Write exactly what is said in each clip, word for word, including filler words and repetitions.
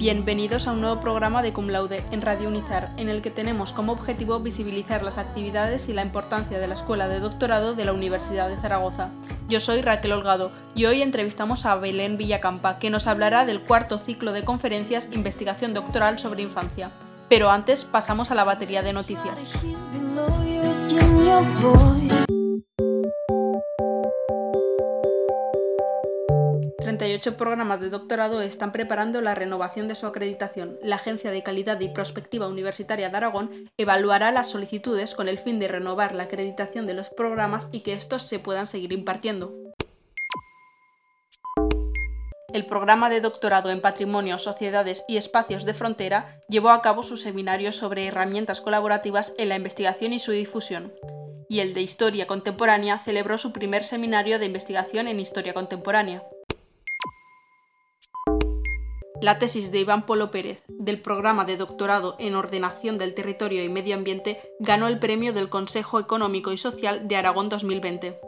Bienvenidos a un nuevo programa de Cum Laude en Radio Unizar, en el que tenemos como objetivo visibilizar las actividades y la importancia de la Escuela de Doctorado de la Universidad de Zaragoza. Yo soy Raquel Holgado y hoy entrevistamos a Belén Villacampa, que nos hablará del cuarto ciclo de conferencias Investigación Doctoral sobre Infancia. Pero antes pasamos a la batería de noticias. treinta y ocho programas de doctorado están preparando la renovación de su acreditación. La Agencia de Calidad y Prospectiva Universitaria de Aragón evaluará las solicitudes con el fin de renovar la acreditación de los programas y que estos se puedan seguir impartiendo. El programa de doctorado en Patrimonio, Sociedades y Espacios de Frontera llevó a cabo su seminario sobre herramientas colaborativas en la investigación y su difusión. Y el de Historia Contemporánea celebró su primer seminario de investigación en Historia Contemporánea. La tesis de Iván Polo Pérez, del programa de doctorado en Ordenación del Territorio y Medio Ambiente, ganó el premio del Consejo Económico y Social de Aragón dos mil veinte.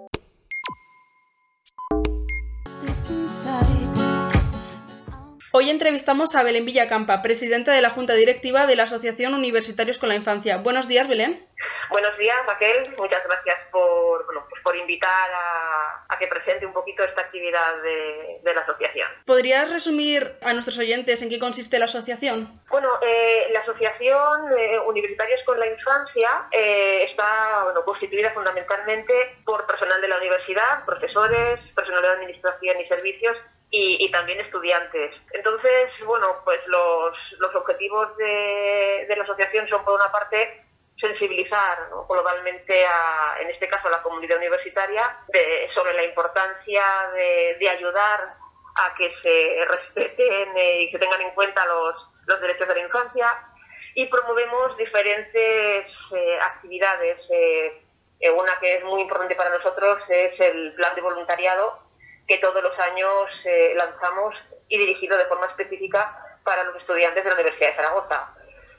Hoy entrevistamos a Belén Villacampa, presidenta de la Junta Directiva de la Asociación Universitarios con la Infancia. Buenos días, Belén. Buenos días, Raquel. Muchas gracias por, bueno, pues por invitar a, a que presente un poquito esta actividad de, de la asociación. ¿Podrías resumir a nuestros oyentes en qué consiste la asociación? Bueno, eh, la Asociación eh, Universitarios con la Infancia eh, está bueno, constituida fundamentalmente por personal de la universidad, profesores, personal de administración y servicios, Y, y también estudiantes. Entonces, bueno, pues los, los objetivos de, de la asociación son, por una parte, sensibilizar, ¿no?, globalmente, a, en este caso a la comunidad universitaria, de, sobre la importancia de, de ayudar a que se respeten eh, y se tengan en cuenta los, los derechos de la infancia, y promovemos diferentes eh, actividades. Eh, eh, una que es muy importante para nosotros es el plan de voluntariado, que todos los años eh, lanzamos y dirigido de forma específica para los estudiantes de la Universidad de Zaragoza.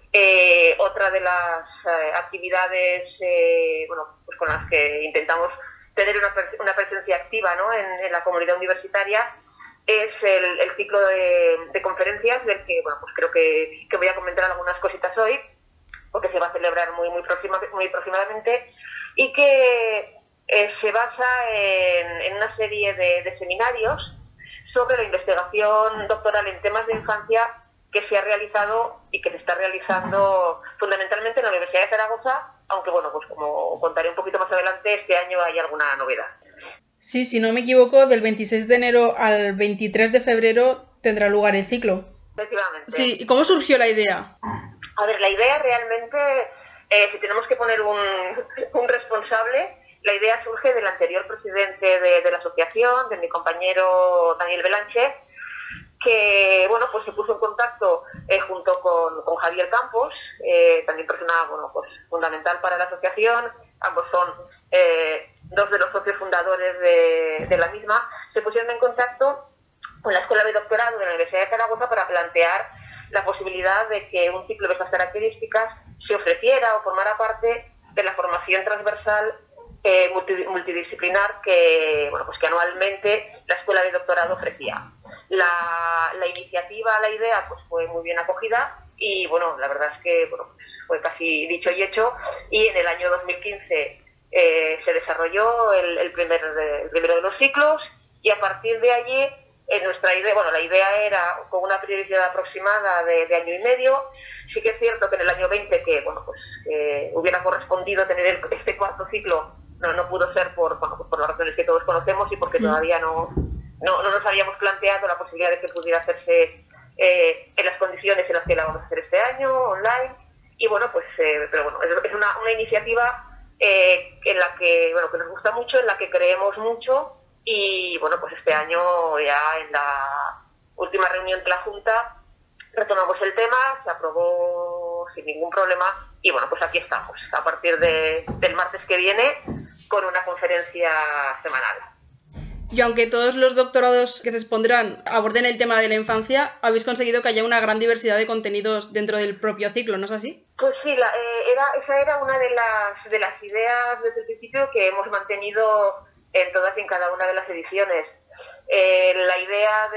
Eh, otra de las eh, actividades eh, bueno, pues con las que intentamos tener una, una presencia activa, ¿no?, en, en la comunidad universitaria es el, el ciclo de, de conferencias, del que bueno, pues creo que, que voy a comentar algunas cositas hoy, porque se va a celebrar muy, muy, próxima, muy próximamente, y que Eh, se basa en, en una serie de, de seminarios sobre la investigación doctoral en temas de infancia que se ha realizado y que se está realizando fundamentalmente en la Universidad de Zaragoza, aunque bueno, pues como contaré un poquito más adelante, este año hay alguna novedad. Sí, si no me equivoco, del veintiséis de enero al veintitrés de febrero tendrá lugar el ciclo. Efectivamente. Sí, ¿y cómo surgió la idea? A ver, la idea realmente, eh, si tenemos que poner un, un responsable, la idea surge del anterior presidente de, de la asociación, de mi compañero Daniel Belanche, que bueno, pues se puso en contacto eh, junto con, con Javier Campos, eh, también persona bueno, pues, fundamental para la asociación. Ambos son eh, dos de los socios fundadores de, de la misma. Se pusieron en contacto con la Escuela de Doctorado de la Universidad de Zaragoza para plantear la posibilidad de que un ciclo de estas características se ofreciera o formara parte de la formación transversal Eh, multidisciplinar que, bueno, pues que anualmente la Escuela de Doctorado ofrecía. La, la iniciativa, la idea, pues fue muy bien acogida y, bueno, la verdad es que bueno, pues fue casi dicho y hecho, y en el año dos mil quince eh, se desarrolló el, el, primer, el primero de los ciclos, y a partir de allí eh, nuestra idea, bueno, la idea era con una periodicidad aproximada de, de año y medio. Sí que es cierto que en el año veinte, que bueno, pues eh, hubiera correspondido tener el, este cuarto ciclo, no, no pudo ser por, bueno, pues por las razones que todos conocemos y porque todavía no, no, no nos habíamos planteado la posibilidad de que pudiera hacerse eh, en las condiciones en las que la vamos a hacer este año, online. Y bueno, pues, eh, pero bueno, es, es una, una iniciativa eh, en la que, bueno, que nos gusta mucho, en la que creemos mucho, y bueno, pues este año ya en la última reunión de la Junta retomamos el tema, se aprobó sin ningún problema y bueno, pues aquí estamos, a partir de, del martes que viene, con una conferencia semanal. Y aunque todos los doctorados que se expondrán aborden el tema de la infancia, habéis conseguido que haya una gran diversidad de contenidos dentro del propio ciclo, ¿no es así? Pues sí, la, eh, era, esa era una de las, de las ideas desde el principio que hemos mantenido en todas y en cada una de las ediciones. eh, la idea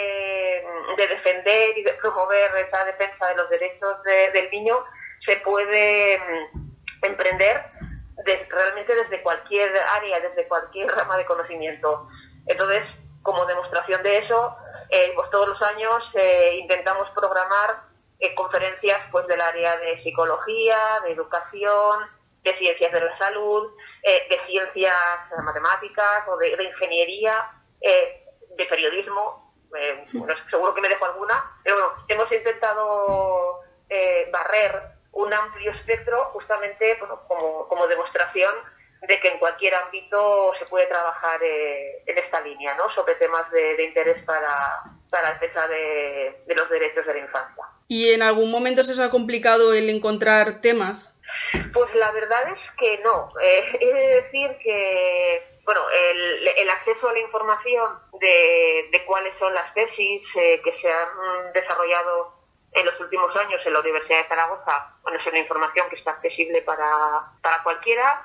de, de defender y de promover esa defensa de los derechos de, del niño se puede emprender de, realmente desde cualquier área, desde cualquier rama de conocimiento. Entonces, como demostración de eso, eh, pues todos los años eh, intentamos programar eh, conferencias pues del área de psicología, de educación, de ciencias de la salud, eh, de ciencias matemáticas o de, de ingeniería, eh, de periodismo. Eh, bueno, seguro que me dejo alguna, pero bueno, hemos intentado eh, barrer un amplio espectro justamente bueno, como, como demostración de que en cualquier ámbito se puede trabajar eh, en esta línea, ¿no? Sobre temas de, de interés para, para la defensa de, de los derechos de la infancia. ¿Y en algún momento se os ha complicado el encontrar temas? Pues la verdad es que no. Eh, he de decir que bueno, el, el acceso a la información de, de cuáles son las tesis eh, que se han desarrollado en los últimos años en la Universidad de Zaragoza, bueno, es una información que está accesible para, para cualquiera,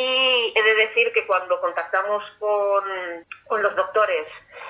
y he de decir que cuando contactamos con, con los doctores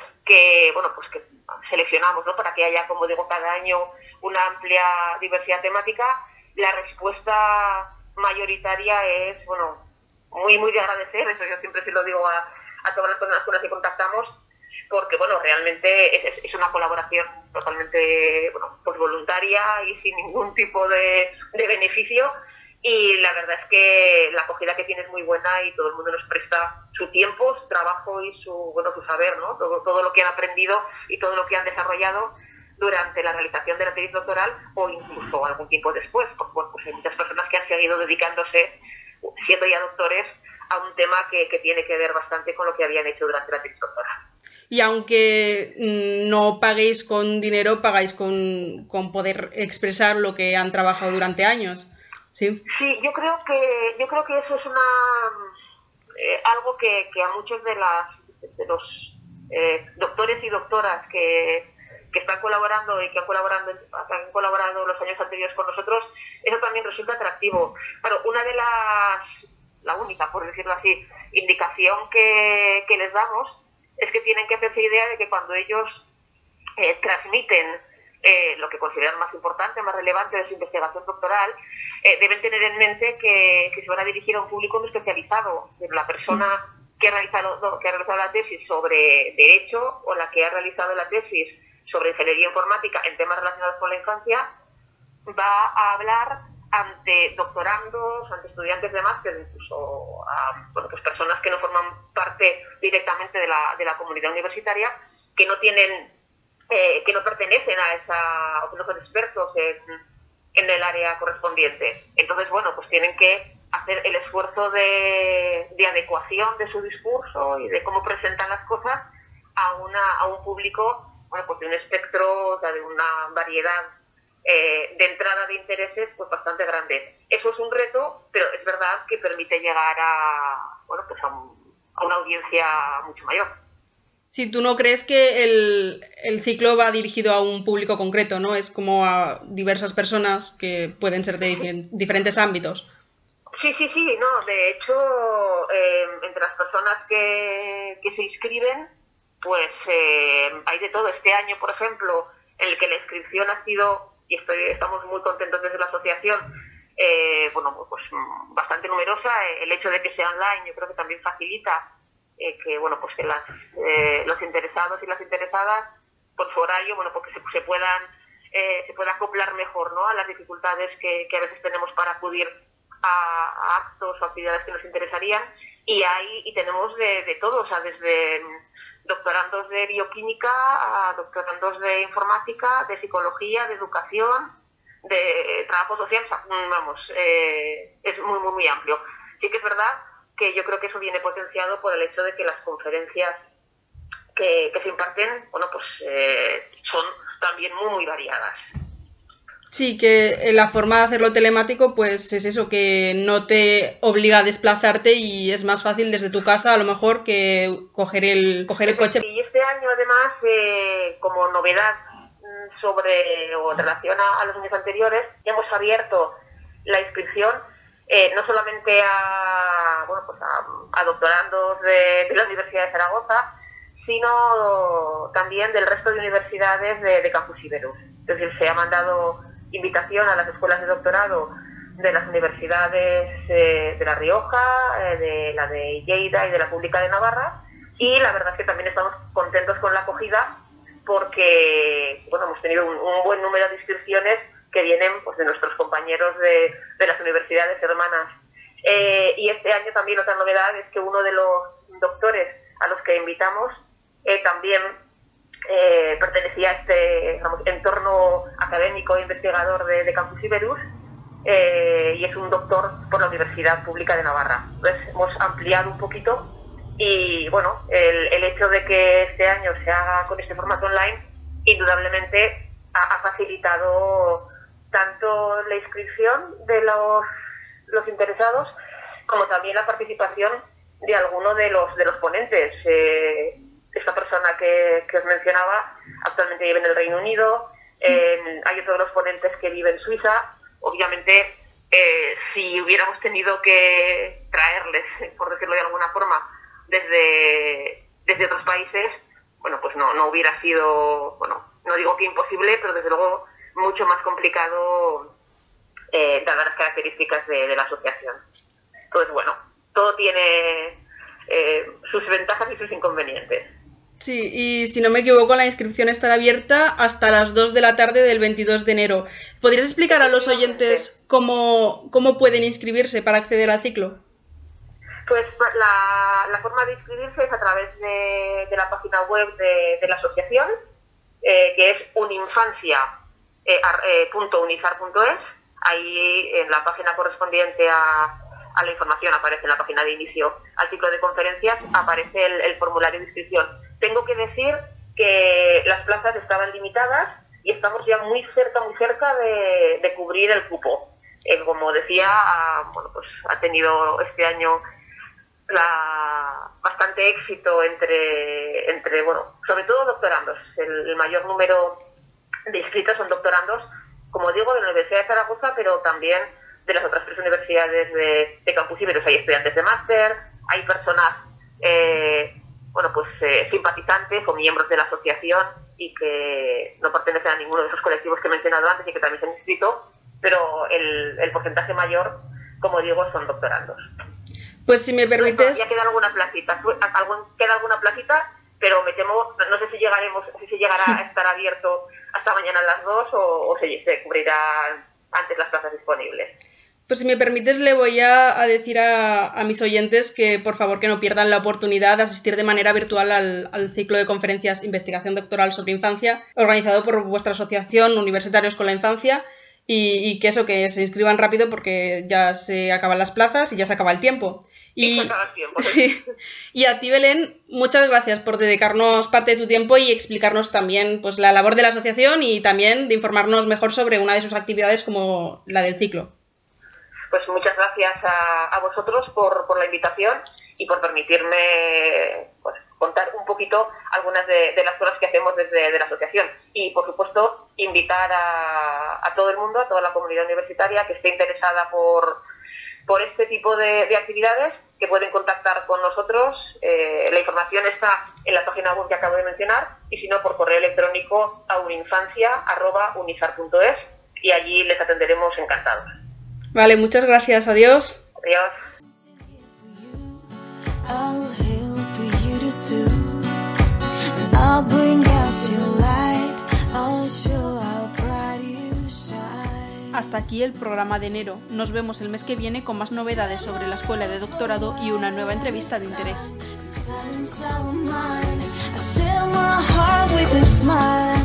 que, bueno, pues que seleccionamos, ¿no? Para que haya, como digo, cada año una amplia diversidad temática, la respuesta mayoritaria es, bueno, muy, muy de agradecer, eso yo siempre se lo digo a, a todas las personas con las que contactamos, porque, bueno, realmente es, es una colaboración totalmente, bueno, pues voluntaria y sin ningún tipo de, de beneficio, y la verdad es que la acogida que tiene es muy buena y todo el mundo nos presta su tiempo, su trabajo y su, bueno, su saber, ¿no? Todo, todo lo que han aprendido y todo lo que han desarrollado durante la realización de la tesis doctoral o incluso algún tiempo después, porque bueno, pues hay muchas personas que han seguido dedicándose, siendo ya doctores, a un tema que, que tiene que ver bastante con lo que habían hecho durante la tesis doctoral. Y aunque no paguéis con dinero, pagáis con, con poder expresar lo que han trabajado durante años. Sí, sí yo creo que yo creo que eso es una eh, algo que, que a muchos de las de los eh, doctores y doctoras que, que están colaborando y que han colaborado han colaborado los años anteriores con nosotros, eso también resulta atractivo. Claro, una de las la única, por decirlo así, indicación que, que les damos es que tienen que hacerse idea de que cuando ellos eh, transmiten eh, lo que consideran más importante, más relevante de su investigación doctoral, eh, deben tener en mente que, que se van a dirigir a un público muy especializado. La persona que ha, realizado, que ha realizado la tesis sobre Derecho o la que ha realizado la tesis sobre Ingeniería Informática en temas relacionados con la infancia va a hablar ante doctorandos, ante estudiantes de máster, incluso a bueno, pues personas que no forman parte directamente de la, de la comunidad universitaria, que no tienen, eh, que no pertenecen a esa, o que no son expertos en, en el área correspondiente. Entonces, bueno, pues tienen que hacer el esfuerzo de, de adecuación de su discurso y de cómo presentan las cosas a, una, a un público, bueno, pues de un espectro, o sea, de una variedad Eh, de entrada de intereses pues bastante grande. Eso es un reto, pero es verdad que permite llegar a, bueno, pues a, un, a una audiencia mucho mayor. Sí, tú no crees que el, el ciclo va dirigido a un público concreto, ¿no? Es como a diversas personas que pueden ser de diferentes ámbitos. Sí, sí, sí, no, de hecho, eh, entre las personas que, que se inscriben, pues eh, hay de todo. Este año, por ejemplo, en el que la inscripción ha sido, y estoy, estamos muy contentos desde la asociación, eh, bueno, pues bastante numerosa. El hecho de que sea online yo creo que también facilita eh, que, bueno, pues que las, eh, los interesados y las interesadas, por su horario, bueno, pues que se, se puedan eh, se pueda acoplar mejor, ¿no?, a las dificultades que, que a veces tenemos para acudir a, a actos o actividades que nos interesarían. Y hay, y tenemos de, de todo, o sea, desde doctorandos de bioquímica a doctorandos de informática, de psicología, de educación, de trabajo social, o sea, vamos, eh, es muy, muy, muy amplio. Sí que es verdad que yo creo que eso viene potenciado por el hecho de que las conferencias que, que se imparten, bueno, pues eh, son también muy, muy variadas. Sí, que la forma de hacerlo telemático, pues es eso, que no te obliga a desplazarte y es más fácil desde tu casa, a lo mejor, que coger el, coger el coche. Y este año, además, eh, como novedad sobre o en relación a, a los años anteriores, hemos abierto la inscripción eh, no solamente a, bueno, pues a, a doctorandos de, de la Universidad de Zaragoza, sino también del resto de universidades de, de Campus Iberus. Es decir, se ha mandado invitación a las escuelas de doctorado de las universidades eh, de La Rioja, eh, de la de Lleida y de la Pública de Navarra, y la verdad es que también estamos contentos con la acogida porque bueno, hemos tenido un, un buen número de inscripciones que vienen pues, de nuestros compañeros de, de las universidades hermanas. Eh, y este año también otra novedad es que uno de los doctores a los que invitamos eh, también eh, pertenecía a este digamos, entorno académico e investigador de, de Campus Iberus, eh, y es un doctor por la Universidad Pública de Navarra. Entonces hemos ampliado un poquito y bueno, el, el hecho de que este año se haga con este formato online indudablemente ha, ha facilitado tanto la inscripción de los, los interesados como también la participación de alguno de los de los ponentes. Eh, esta persona que, que os mencionaba actualmente vive en el Reino Unido, eh, hay otros de los ponentes que vive en Suiza. Obviamente, eh, si hubiéramos tenido que traerles, por decirlo de alguna forma, desde, desde otros países, bueno, pues no, no hubiera sido, bueno, no digo que imposible, pero desde luego mucho más complicado eh, dadas las características de, de la asociación. Entonces, bueno, todo tiene eh, sus ventajas y sus inconvenientes. Sí, y si no me equivoco, la inscripción estará abierta hasta las dos de la tarde del veintidós de enero. ¿Podrías explicar a los oyentes cómo, cómo pueden inscribirse para acceder al ciclo? Pues la, la forma de inscribirse es a través de, de la página web de, de la asociación, eh, que es uninfancia punto unizar punto es. Ahí en la página correspondiente a, a la información aparece en la página de inicio al ciclo de conferencias, aparece el, el formulario de inscripción. Tengo que decir que las plazas estaban limitadas y estamos ya muy cerca, muy cerca de, de cubrir el cupo. Eh, como decía, bueno, pues ha tenido este año la, bastante éxito entre, entre, bueno, sobre todo doctorandos. El, el mayor número de inscritos son doctorandos, como digo, de la Universidad de Zaragoza, pero también de las otras tres universidades de, de Campus Iberus. Hay estudiantes de máster, hay personas eh, bueno, pues eh, simpatizantes o miembros de la asociación y que no pertenecen a ninguno de esos colectivos que he mencionado antes y que también se han inscrito, pero el, el porcentaje mayor, como digo, son doctorandos. Pues si me permites... Ya queda alguna placita, queda alguna placita, pero me temo, no sé si llegaremos, si se llegará a estar abierto hasta mañana a las dos o, o se, se cubrirán antes las plazas disponibles. Pues si me permites, le voy a, a decir a, a mis oyentes que por favor que no pierdan la oportunidad de asistir de manera virtual al, al ciclo de conferencias Investigación Doctoral sobre Infancia, organizado por vuestra asociación Universitarios con la Infancia, y, y que eso, que se inscriban rápido porque ya se acaban las plazas y ya se acaba el tiempo. Y, y se acaba el tiempo. Sí. Y a ti, Belén, muchas gracias por dedicarnos parte de tu tiempo y explicarnos también pues, la labor de la asociación y también de informarnos mejor sobre una de sus actividades como la del ciclo. Pues muchas gracias a, a vosotros por, por la invitación y por permitirme pues, contar un poquito algunas de, de las cosas que hacemos desde de la asociación. Y, por supuesto, invitar a, a todo el mundo, a toda la comunidad universitaria que esté interesada por, por este tipo de, de actividades, que pueden contactar con nosotros. Eh, la información está en la página web que acabo de mencionar y, si no, por correo electrónico a uninfancia arroba unizar punto es y allí les atenderemos encantados. Vale, muchas gracias. Adiós. Adiós. Hasta aquí el programa de enero. Nos vemos el mes que viene con más novedades sobre la escuela de doctorado y una nueva entrevista de interés.